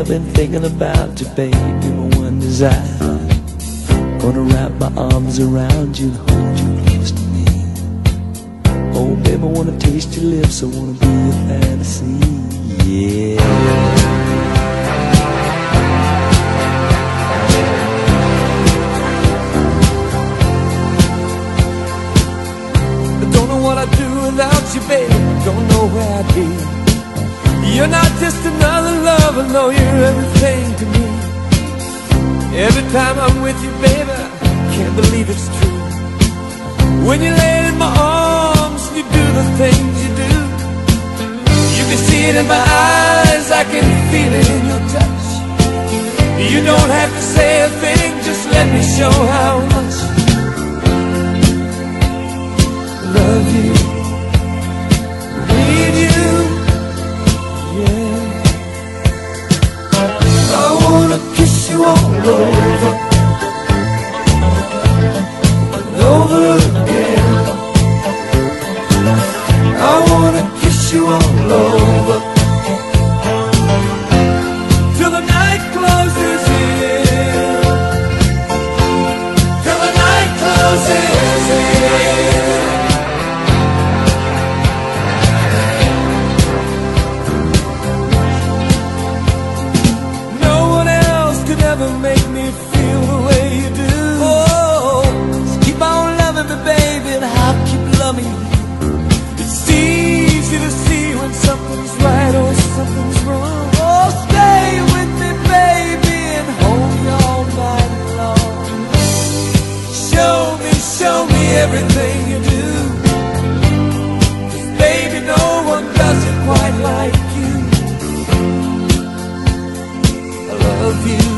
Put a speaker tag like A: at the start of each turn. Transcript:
A: I've been thinking about you, baby, my one desire. Gonna wrap my arms around you and hold you close to me. Oh, baby, I wanna taste your lips, I wanna be your fantasy, yeah. What I'd do without you, baby, don't know where I'd be. You're not just another lover, no, you're everything to me. Every time I'm with you, baby, I can't believe it's true. When you lay in my arms and you do the things you do, you can see it in my eyes, I can feel it in your touch. You don't have to say a thing, just let me show how much love you, need you, yeah. I wanna kiss you all over, and over again. I wanna kiss you all over, till the night closes in, till the night closes in. Never make me feel the way you do. Oh, so keep on loving me, baby, and I'll keep loving you. It's easy to see when something's right or something's wrong. Oh, stay with me, baby, and hold me all night long. Show me everything you do. 'Cause baby, no one does it quite like you. I love you.